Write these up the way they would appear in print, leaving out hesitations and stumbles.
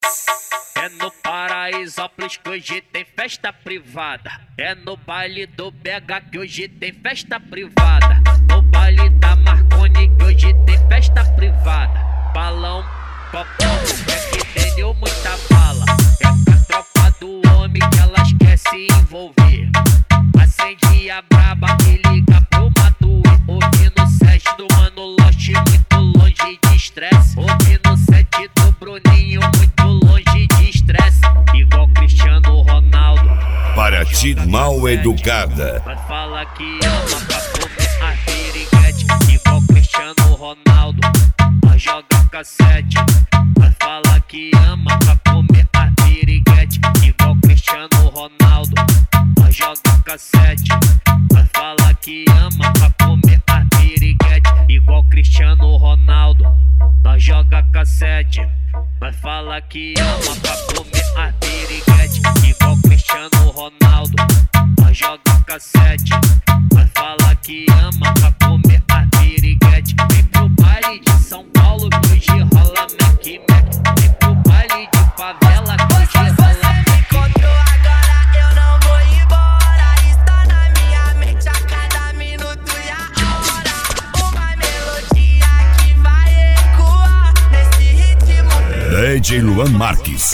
É no Paraisópolis que hoje tem festa privada. É no baile do BH que hoje tem festa privada. No baile da Marconi que hoje tem festa privada. Balão, copão, é que tem muita bala. É com a tropa do homem que elas quer se envolver. Acende a braba e liga pro Matuê. Ouvindo o set do Mano Lost, muito longe de estresse. Ouvindo o set do Bruninho, muito longe de estresse. Igual Cristiano Ronaldo. Paraty mal educada. Mas fala que ama pra comer a piriguete. Igual Cristiano Ronaldo. Mas joga cassete. Mas fala que ama pra comer a piriguete. Igual Cristiano Ronaldo. Mas joga cassete. Mas fala que ama pra comer a piriguete. Igual Cristiano Ronaldo. Nós joga cassete. Mas fala que ama pra comer a piriguete. Igual Cristiano Ronaldo. Nós joga cassete. Mas fala que ama pra comer a piriguete. Vem pro baile de São Paulo que hoje rola Mac Mac. Vem pro baile de favela que hoje rola Mac Mac. Agora eu não vou embora. Está na minha mente a cada minuto e a hora. Uma melodia que vai ecoar nesse ritmo. DJ Luan Marques.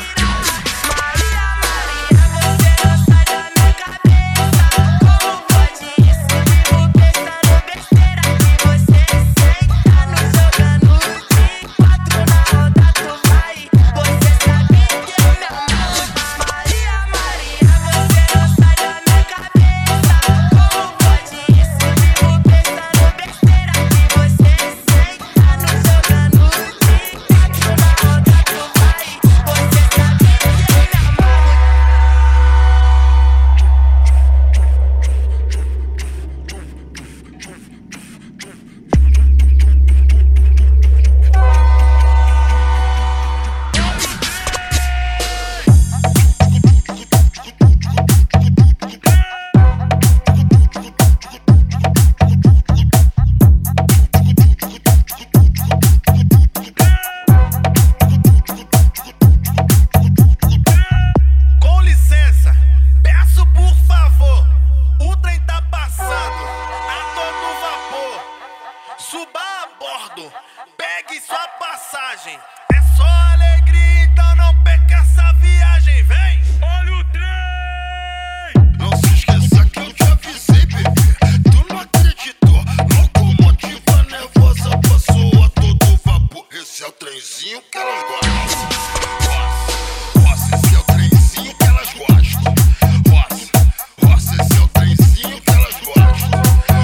Suba a bordo, pegue sua passagem. É só alegria, então não perca essa viagem. Vem! Olha o trem! Não se esqueça que eu te avisei, bebê. Tu não acreditou? Locomotiva nervosa passou a todo vapor. Esse é o trenzinho que elas gostam. Roça, esse é o trenzinho que elas gostam. Roça, esse é o trenzinho que elas gostam.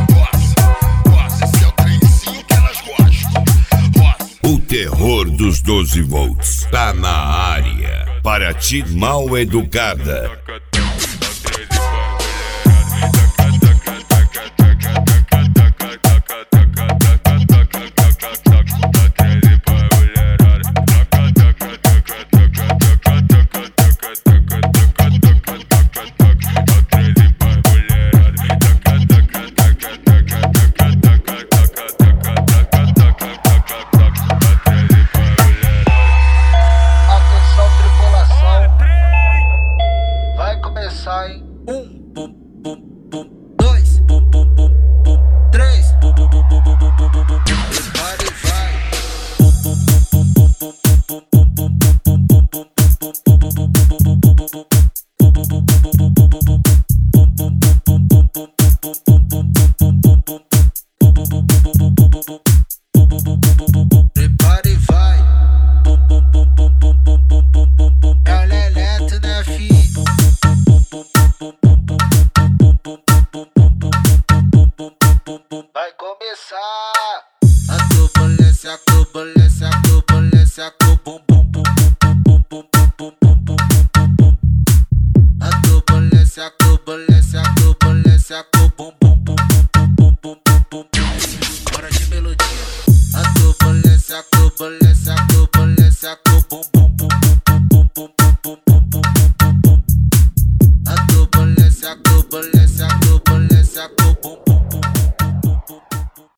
O terror dos 12 volts tá na área. Paraty mal educada.